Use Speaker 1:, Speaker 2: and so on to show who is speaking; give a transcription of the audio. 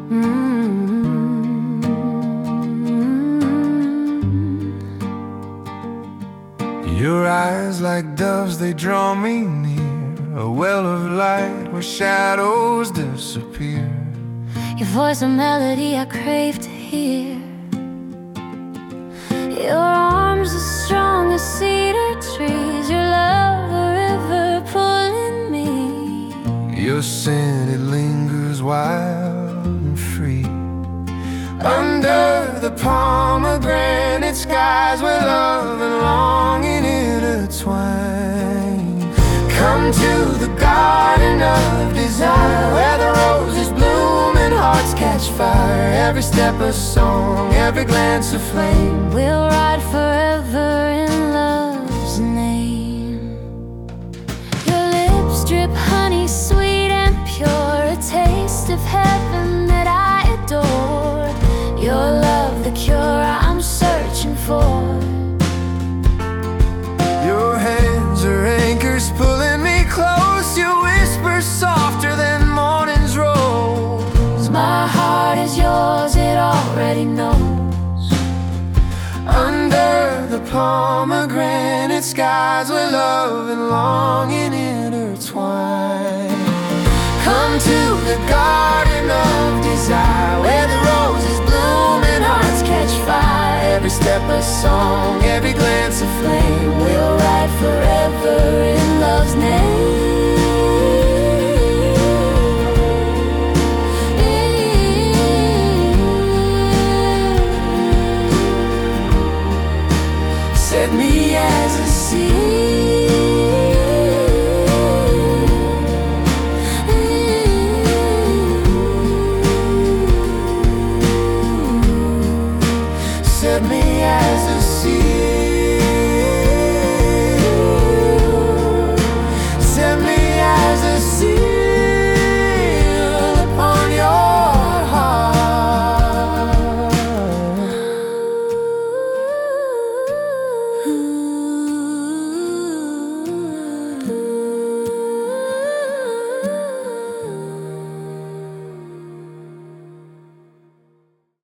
Speaker 1: Your eyes like doves, they draw me near, a well of light where shadows disappear.
Speaker 2: Your voice a melody I crave to hear. Your arms as strong as cedar trees. Your love a river pulling me.
Speaker 1: Your scent, it lingers wild and free. Under the pomegranate skies where love and longing intertwine. Come to the garden of desire, where the roses bloom and hearts catch fire. Every step a song, every glance a flame.
Speaker 2: We'll ride forever in love's name. Your lips drip honey sweet and pure, a taste of heaven that I adore. Your love the cure I'm searching for.
Speaker 1: Your hands are anchors pulling me close. Your whisper softer than morning's rose.
Speaker 2: My heart is yours, it already knows.
Speaker 1: Under the pomegranate skies where love and longing intertwine. Come to the garden of desire, where the roses bloom and hearts catch fire. Every step a song, every glance a flame. We'll ride forever in love's name. Set me as a sea. Set me as a sea.